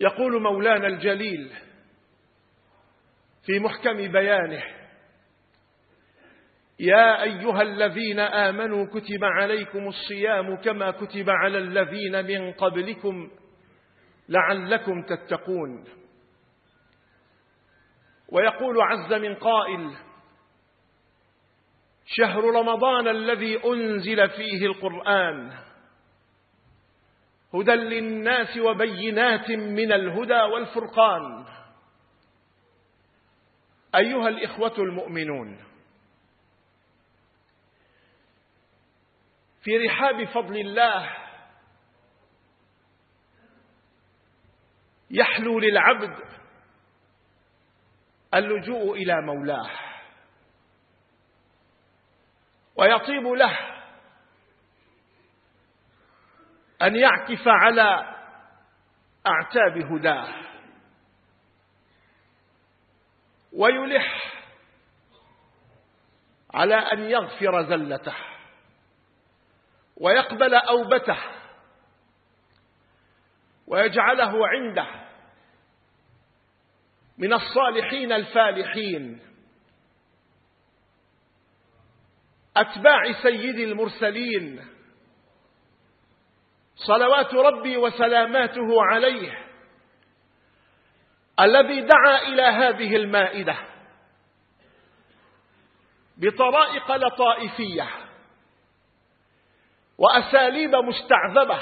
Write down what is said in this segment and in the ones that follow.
يقول مولانا الجليل في محكم بيانه: يا أيها الذين آمنوا كتب عليكم الصيام كما كتب على الذين من قبلكم لعلكم تتقون. ويقول عز من قائل: شهر رمضان الذي أنزل فيه القرآن هدى للناس وبينات من الهدى والفرقان. أيها الإخوة المؤمنون، في رحاب فضل الله يحلو للعبد اللجوء إلى مولاه، ويطيب له أن يعكف على أعتاب هداه، ويلح على أن يغفر زلته ويقبل أوبته ويجعله عنده من الصالحين الفالحين أتباع سيد المرسلين صلوات ربي وسلاماته عليه، الذي دعا إلى هذه المائدة بطرائق لطائفية وأساليب مستعذبة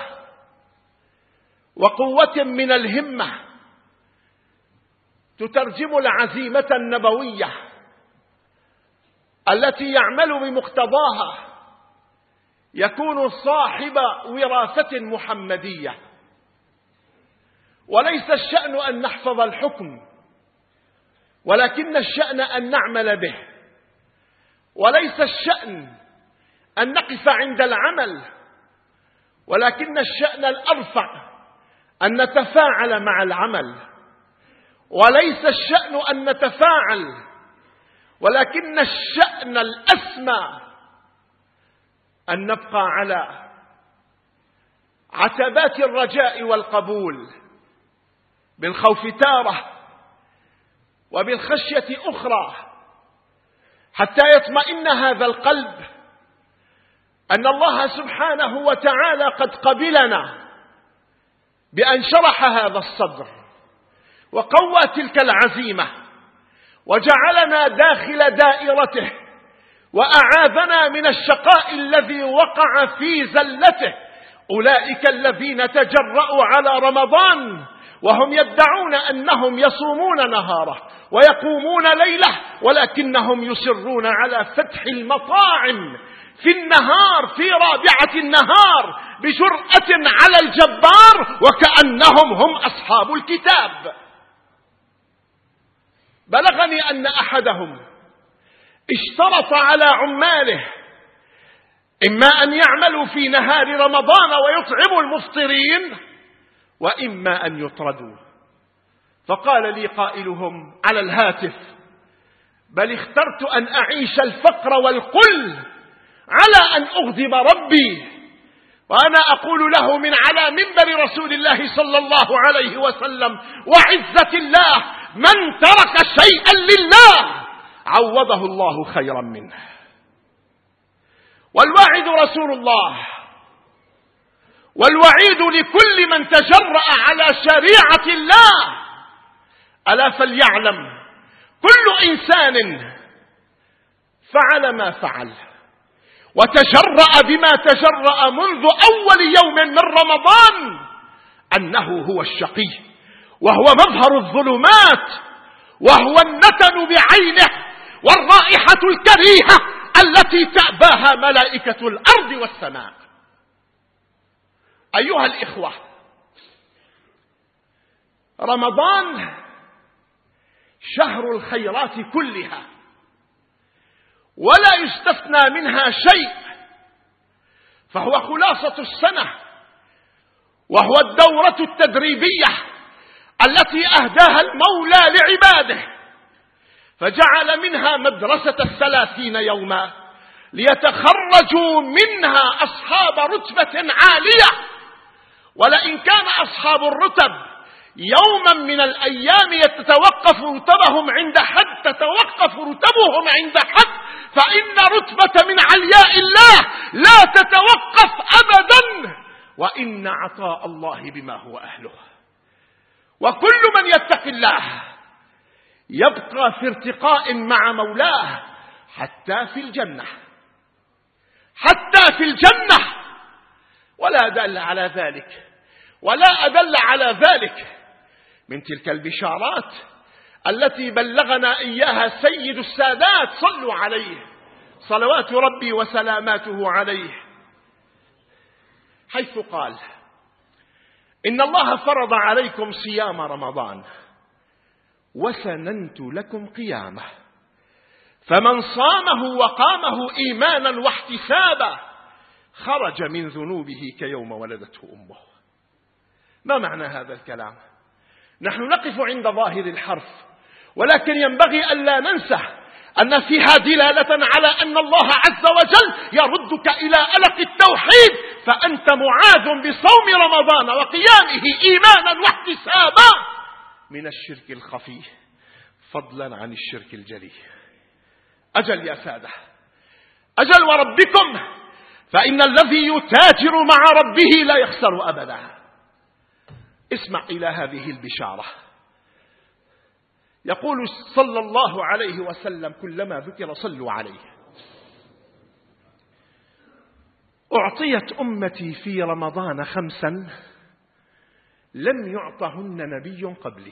وقوة من الهمة تترجم العزيمة النبوية التي يعمل بمقتضاها يكون صاحب وراثة محمدية. وليس الشأن أن نحفظ الحكم، ولكن الشأن أن نعمل به. وليس الشأن أن نقف عند العمل، ولكن الشأن الأرفع أن نتفاعل مع العمل. وليس الشأن أن نتفاعل، ولكن الشأن الأسمى أن نبقى على عتبات الرجاء والقبول، بالخوف تارة وبالخشية أخرى، حتى يطمئن هذا القلب أن الله سبحانه وتعالى قد قبلنا بأن شرح هذا الصدر وقوى تلك العزيمة وجعلنا داخل دائرته وأعاذنا من الشقاء الذي وقع في زلته. أولئك الذين تجرأوا على رمضان وهم يدعون أنهم يصومون نهاره ويقومون ليله، ولكنهم يصرون على فتح المطاعم في النهار في رابعة النهار بجرأة على الجبار وكأنهم هم أصحاب الكتاب. بلغني أن أحدهم اشترط على عماله إما أن يعملوا في نهار رمضان ويطعموا المفطرين، وإما أن يطردوا. فقال لي قائلهم على الهاتف: بل اخترت أن أعيش الفقر والقل على أن أغضب ربي. وأنا أقول له من على منبر رسول الله صلى الله عليه وسلم: وعزة الله من ترك شيئا لله عوضه الله خيرا منه. والواعد رسول الله، والوعيد لكل من تجرأ على شريعة الله. ألا فليعلم كل إنسان فعل ما فعل وتجرأ بما تجرأ منذ أول يوم من رمضان أنه هو الشقي، وهو مظهر الظلمات، وهو النتن بعينه، والرائحة الكريهة التي تأباها ملائكة الأرض والسماء. أيها الإخوة، رمضان شهر الخيرات كلها، ولا يستثنى منها شيء، فهو خلاصة السنة، وهو الدورة التدريبية التي أهداها المولى لعباده، فجعل منها مدرسة 30 يوما ليتخرجوا منها أصحاب رتبة عالية. ولئن كان أصحاب الرتب يوما من الأيام تتوقف رتبهم عند حد، تتوقف رتبهم عند حد، فإن رتبة من علياء الله لا تتوقف أبدا، وإن عطاء الله بما هو أهله. وكل من يتق الله يبقى في ارتقاء مع مولاه حتى في الجنة، حتى في الجنة. ولا أدل على ذلك من تلك البشارات التي بلغنا إياها سيد السادات، صلوا عليه صلوات ربي وسلاماته عليه، حيث قال: إن الله فرض عليكم صيام رمضان وسننت لكم قيامه، فمن صامه وقامه إيمانا واحتسابا خرج من ذنوبه كيوم ولدته أمه. ما معنى هذا الكلام؟ نحن نقف عند ظاهر الحرف، ولكن ينبغي ألا ننسى أن فيها دلالة على أن الله عز وجل يردك إلى ألق التوحيد، فأنت معاذ بصوم رمضان وقيامه إيمانا واحتسابا من الشرك الخفي فضلا عن الشرك الجلي. أجل يا سادة، أجل وربكم، فإن الذي يتاجر مع ربه لا يخسر أبدا. اسمع إلى هذه البشارة. يقول صلى الله عليه وسلم كلما ذكر صلوا عليه: أعطيت أمتي في رمضان 5 لم يعطهن نبي قبلي.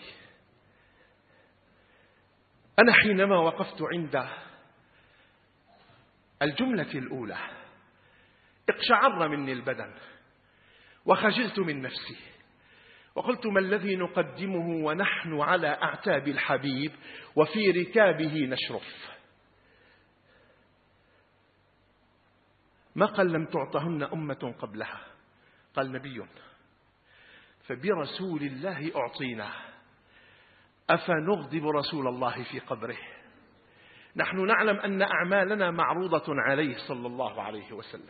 أنا حينما وقفت عند الجملة الأولى اقشعر مني البدن وخجلت من نفسي، وقلت: ما الذي نقدمه ونحن على أعتاب الحبيب وفي ركابه نشرف؟ ما قال لم تعطهن أمة قبلها، قال نبي، فبرسول الله أعطينا، أفنغضب رسول الله في قبره؟ نحن نعلم أن أعمالنا معروضة عليه صلى الله عليه وسلم،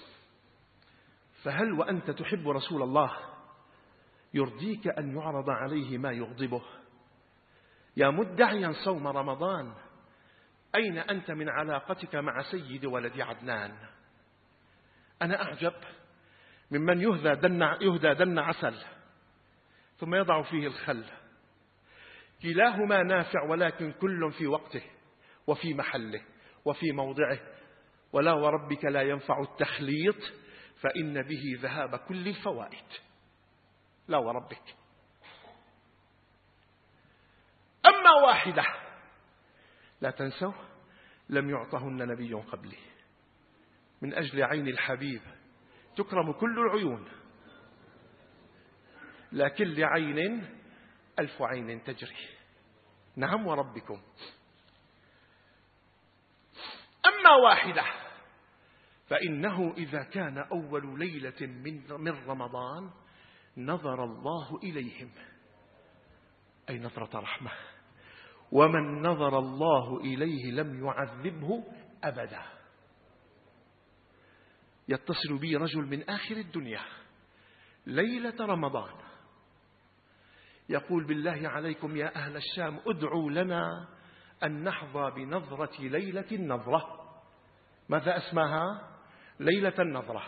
فهل وأنت تحب رسول الله يرضيك أن يعرض عليه ما يغضبه؟ يا مدعيا صوم رمضان، أين أنت من علاقتك مع سيد ولد عدنان؟ أنا أعجب ممن يهدى دن عسل ثم يضع فيه الخل. كلاهما نافع، ولكن كل في وقته وفي محله وفي موضعه، ولا وربك لا ينفع التخليط فإن به ذهاب كل الفوائد. لا وربك. أما واحدة لا تنسوا لم يعطهن نبي قبلي. من أجل عين الحبيب تكرم كل العيون، لكن لعين 1000 عين تجري. نعم وربكم. أما واحدة فإنه إذا كان أول ليلة من رمضان نظر الله إليهم، أي نظرة رحمة، ومن نظر الله إليه لم يعذبه أبدا. يتصل بي رجل من آخر الدنيا ليلة رمضان يقول: بالله عليكم يا أهل الشام ادعوا لنا أن نحظى بنظرة ليلة النظرة. ماذا اسمها؟ ليلة النظرة.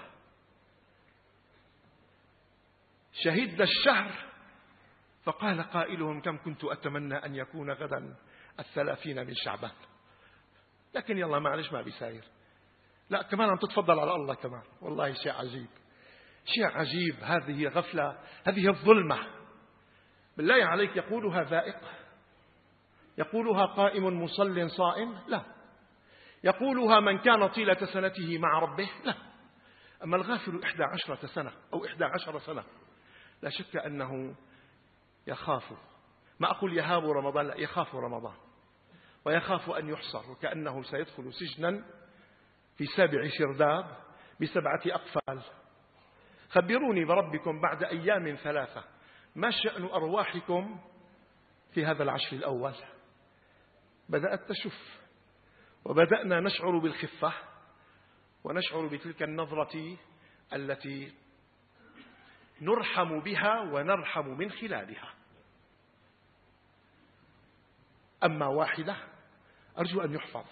شهدنا الشهر، فقال قائلهم: كم كنت أتمنى أن يكون غدا 30 من شعبان، لكن يلا معلش ما بيساير. لا كمان عم تتفضل على الله كمان. والله شيء عجيب، شيء عجيب. هذه غفلة، هذه الظلمة. بالله عليك، يقولها ذائق؟ يقولها قائم مصل صائم؟ لا. يقولها من كان طيلة سنته مع ربه؟ لا. أما الغافل 11 سنة أو 11 سنة لا شك أنه يخاف، ما أقول يهاب رمضان، لا، يخاف رمضان ويخاف أن يحصر، وكأنه سيدخل سجنا في 7 سرداب ب7 أقفال. خبروني بربكم بعد أيام 3 ما شأن أرواحكم في هذا العشر الأول؟ بدأت تشف، وبدأنا نشعر بالخفة، ونشعر بتلك النظرة التي نرحم بها ونرحم من خلالها. أما واحدة أرجو أن يحفظ،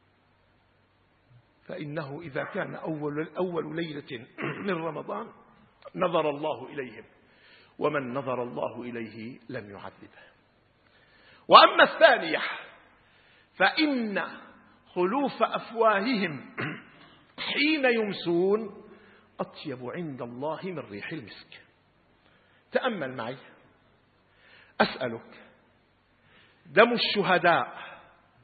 فإنه إذا كان أول ليلة من رمضان نظر الله إليهم، ومن نظر الله إليه لم يعذبه. وأما الثانية فإن خلوف أفواههم حين يمسون أطيب عند الله من ريح المسك. تأمل معي، أسألك، دم الشهداء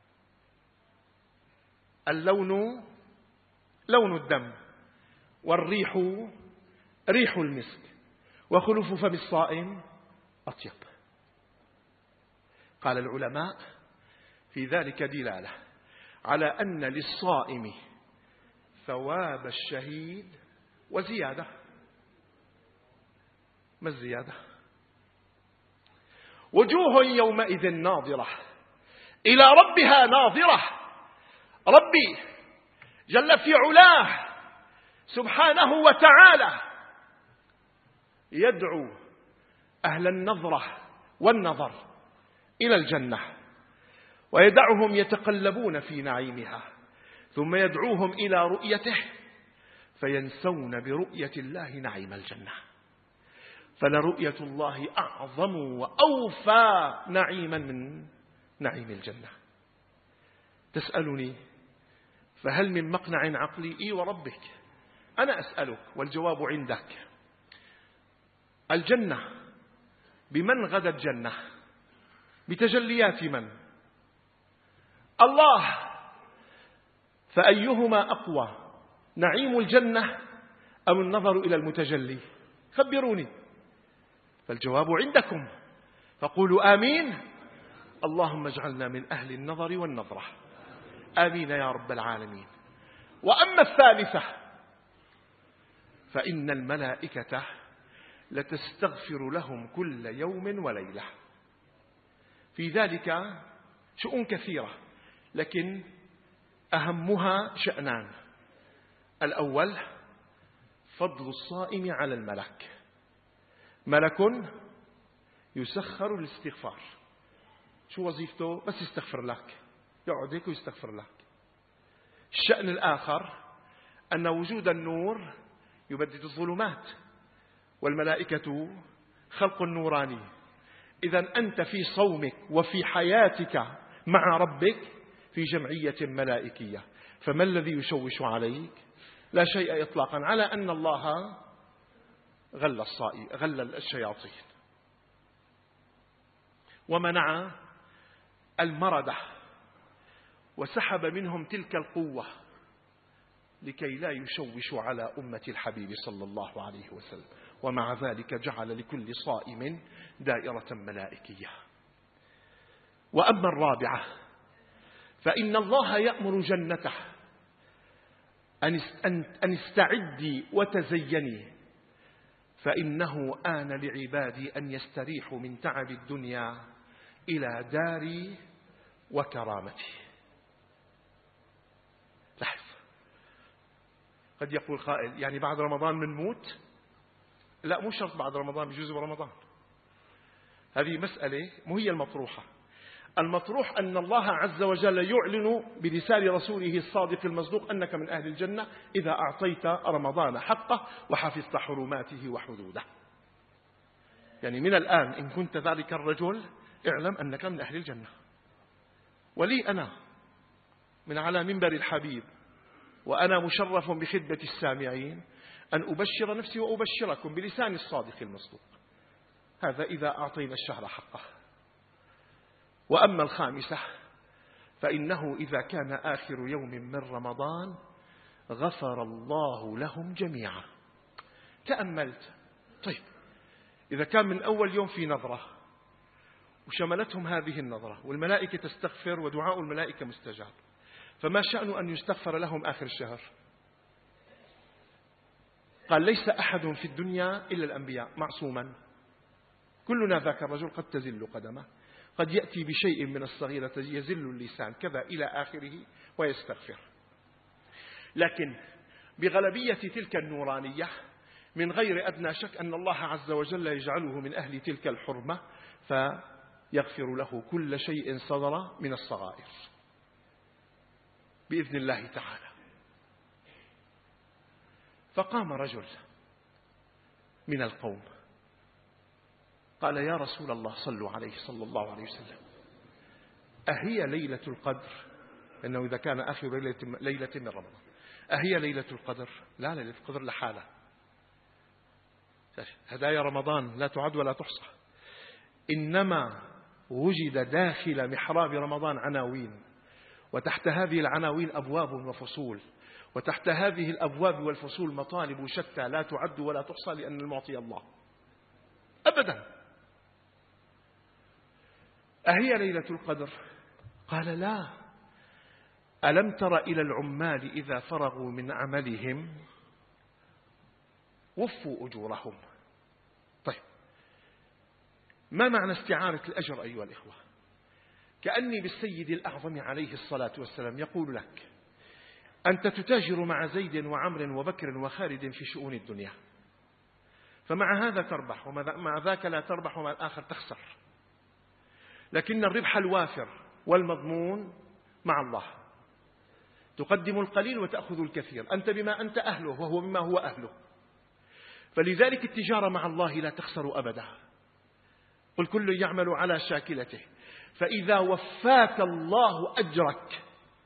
اللون لون الدم، والريح ريح المسك، وخلوف فم الصائم أطيب. قال العلماء في ذلك دلالة على أن للصائم ثواب الشهيد وزيادة. ما الزيادة؟ وجوه يومئذ ناظرة إلى ربها ناظرة. ربي جل في علاه سبحانه وتعالى يدعو أهل النظرة والنظر إلى الجنة، ويدعهم يتقلبون في نعيمها، ثم يدعوهم إلى رؤيته فينسون برؤية الله نعيم الجنة. فلرؤية الله أعظم وأوفى نعيما من نعيم الجنة. تسألني فهل من مقنع عقلي؟ إي وربك أنا أسألك والجواب عندك. الجنة بمن غدت جنة؟ بتجليات من؟ الله. فأيهما أقوى، نعيم الجنة أم النظر إلى المتجلي؟ خبروني. فالجواب عندكم، فقولوا آمين. اللهم اجعلنا من أهل النظر والنظرة، آمين يا رب العالمين. وأما الثالثة فإن الملائكة لتستغفر لهم كل يوم وليلة. في ذلك شؤون كثيرة، لكن أهمها شأنان. الأول فضل الصائم على الملك. ملك يسخر للاستغفار. شو وظيفته؟ بس يستغفر لك، يقعد هيك ويستغفر لك. الشأن الآخر أن وجود النور يبدد الظلمات، والملائكة خلق نوراني. إذن أنت في صومك وفي حياتك مع ربك في جمعية ملائكية، فما الذي يشوش عليك؟ لا شيء إطلاقا، على أن الله غل الشياطين ومنع المردة وسحب منهم تلك القوة لكي لا يشوش على أمة الحبيب صلى الله عليه وسلم. ومع ذلك جعل لكل صائم دائرة ملائكية. وأما الرابعة فإن الله يأمر جنته أن استعدي وتزيني، فإنه آن لعبادي أن يستريحوا من تعب الدنيا إلى داري وكرامتي. لحظة، قد يقول قائل يعني بعد رمضان منموت؟ لا، مو شرط بعد رمضان، بجوز برمضان. هذه مسألة مو هي المطروحة. المطروح أن الله عز وجل يعلن بلسان رسوله الصادق المصدوق أنك من أهل الجنة إذا أعطيت رمضان حقه وحفظت حرماته وحدوده. يعني من الآن إن كنت ذلك الرجل اعلم أنك من أهل الجنة. ولي أنا من على منبر الحبيب وأنا مشرف بخدمة السامعين أن أبشر نفسي وأبشركم بلسان الصادق المصدوق، هذا إذا أعطينا الشهر حقه. وأما الخامسة فإنه إذا كان آخر يوم من رمضان غفر الله لهم جميعا. تأملت، طيب إذا كان من أول يوم في نظرة وشملتهم هذه النظرة والملائكة تستغفر ودعاء الملائكة مستجاب، فما شأن أن يستغفر لهم آخر الشهر؟ قال ليس أحد في الدنيا إلا الأنبياء معصوما، كلنا ذاك الرجل قد تزل قدمه، قد يأتي بشيء من الصغيرة يزل اللسان كذا إلى آخره ويستغفر. لكن بغلبية تلك النورانية من غير أدنى شك أن الله عز وجل يجعله من أهل تلك الحرمة يغفر له كل شيء صدر من الصغائر بإذن الله تعالى. فقام رجل من القوم قال: يا رسول الله صلوا عليه صلى الله عليه وسلم، أهي ليلة القدر؟ إنه إذا كان آخر ليلة من رمضان أهي ليلة القدر؟ لا، ليلة القدر لحالة. هدايا رمضان لا تعد ولا تحصى، إنما وجد داخل محراب رمضان عناوين، وتحت هذه العناوين أبواب وفصول، وتحت هذه الأبواب والفصول مطالب شتى لا تعد ولا تحصى، لأن المعطي الله أبدا. أهي ليلة القدر؟ قال: لا. ألم تر إلى العمال إذا فرغوا من عملهم وفوا أجورهم؟ طيب، ما معنى استعارة الأجر أيها الإخوة؟ كأني بالسيد الأعظم عليه الصلاة والسلام يقول لك: أنت تتاجر مع زيد وعمر وبكر وخالد في شؤون الدنيا، فمع هذا تربح ومع ذاك لا تربح ومع الآخر تخسر، لكن الربح الوافر والمضمون مع الله. تقدم القليل وتأخذ الكثير، أنت بما أنت أهله وهو بما هو أهله. فلذلك التجارة مع الله لا تخسر أبدا. قل كل يعمل على شاكلته، فإذا وفاك الله أجرك،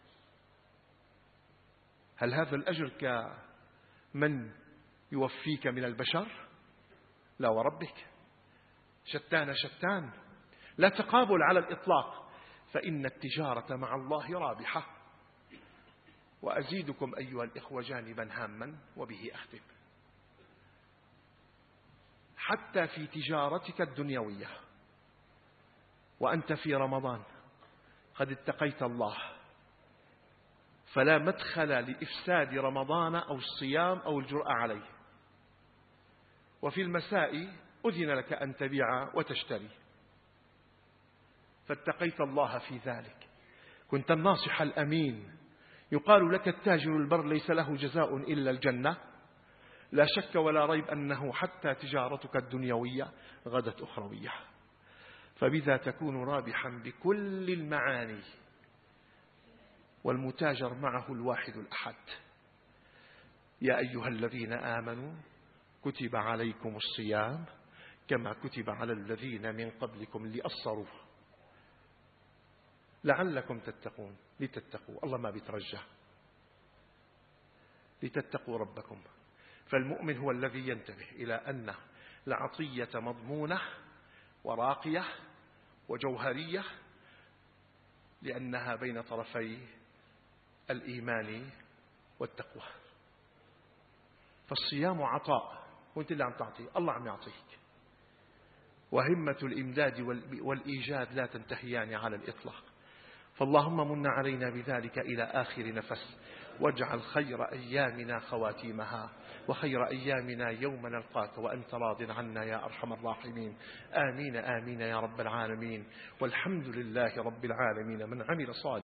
هل هذا الأجر كمن يوفيك من البشر؟ لا وربك، شتان شتان، لا تقابل على الإطلاق. فإن التجارة مع الله رابحة. وأزيدكم أيها الإخوة جانبا هاما وبه أختم: حتى في تجارتك الدنيوية وأنت في رمضان قد اتقيت الله، فلا مدخل لإفساد رمضان أو الصيام أو الجرأة عليه. وفي المساء أذن لك أن تبيع وتشتري، فاتقيت الله في ذلك، كنت الناصح الأمين. يقال لك: التاجر البر ليس له جزاء إلا الجنة. لا شك ولا ريب أنه حتى تجارتك الدنيوية غدت أخروية، فبذا تكون رابحا بكل المعاني، والمتاجر معه الواحد الأحد. يا أيها الذين آمنوا كتب عليكم الصيام كما كتب على الذين من قبلكم لأصروا لعلكم تتقون. لتتقوا، الله ما بيترجى، لتتقوا ربكم. فالمؤمن هو الذي ينتبه إلى أن العطية مضمونة وراقية وجوهرية، لأنها بين طرفي الإيمان والتقوى. فالصيام عطاء، وانت اللي عم تعطيه، الله عم يعطيك. وهمة الإمداد والإيجاد لا تنتهيان على الإطلاق. فاللهم من علينا بذلك إلى آخر نفس، واجعل خير أيامنا خواتيمها، وخير أيامنا يوم نلقاك وأنت راض عنا يا أرحم الراحمين. آمين آمين يا رب العالمين. والحمد لله رب العالمين. من عمل صالحا